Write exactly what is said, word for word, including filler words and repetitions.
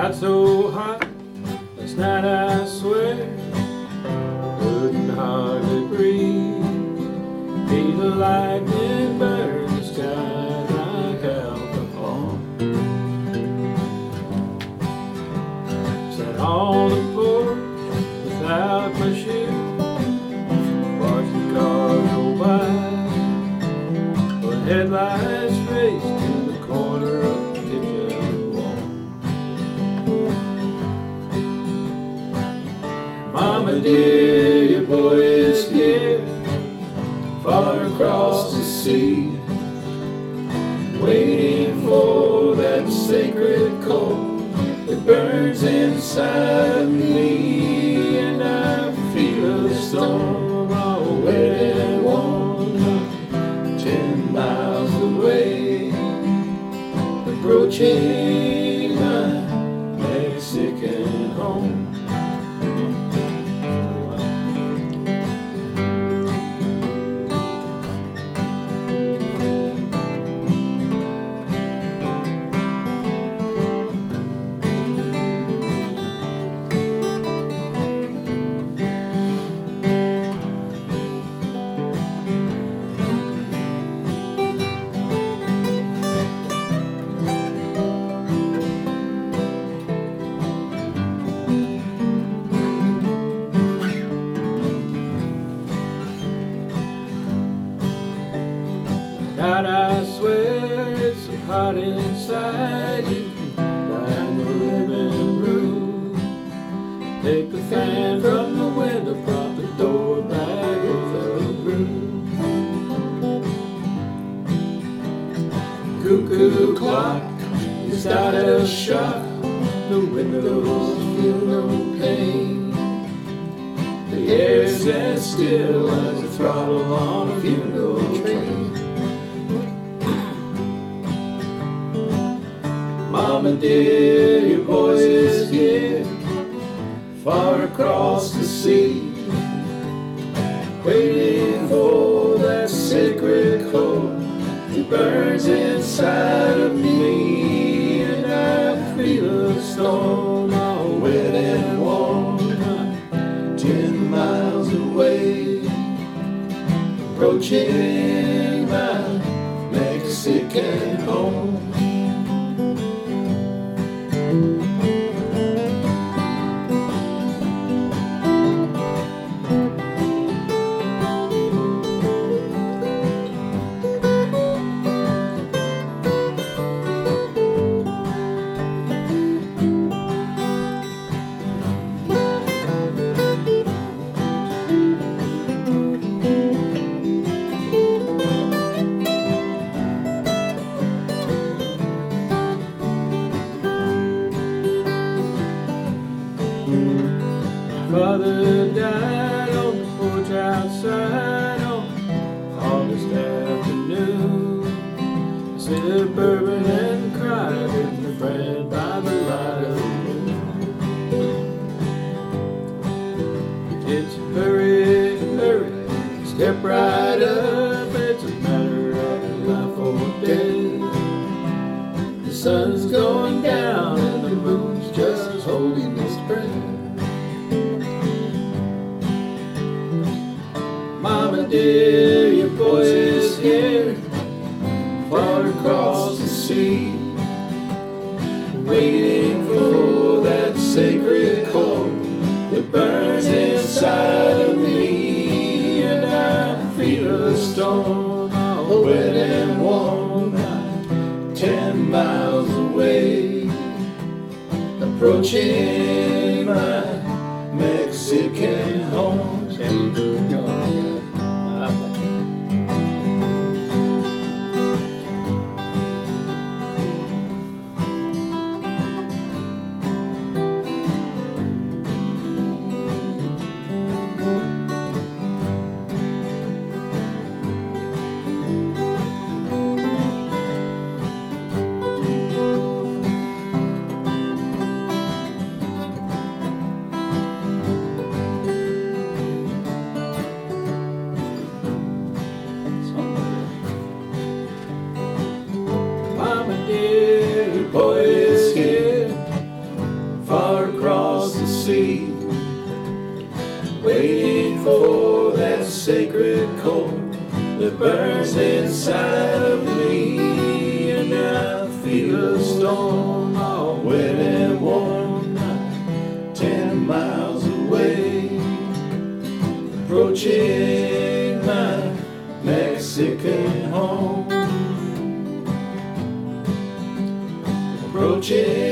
Got so hot last night, I swear, couldn't hardly breathe. Made the lightning burn the sky like alcohol. Sat on the porch without my shoes, watched the car go by. The headlights raced to the corner of the kitchen wall. Mama dear, your boy is here, far across the sea, waiting for that sacred coal that burns inside of me. And I feel a storm all wet and warm, ten miles away, approaching my Mexican home. God, I swear it's so hot inside. You can lie in the living room, take the fan from the window, prop the door back with a broom. Cuckoo clock is out of shot, the windows feel no pain. The air stands still as a throttle on a funeral train. Mama dear, your voice is here, far across the sea, waiting for that sacred coal that burns inside of me. And I feel a storm all wet and warm, ten miles away, approaching my Mexican home. Father died on the porch outside on August afternoon. I sipped bourbon and cried with my friend by the light of the moon. It's hurry, hurry, step right up. It's a matter of life or death. The sun's going down and the moon's just holding its breath. Mama dear, your voice is here, far across the sea, waiting for that sacred coal that burns inside of me. And I feel a storm all wet and warm, ten miles away, approaching my Mexican home. for that sacred coal that burns inside of me, and I feel a storm all wet and warm, ten miles away, approaching my Mexican home, approaching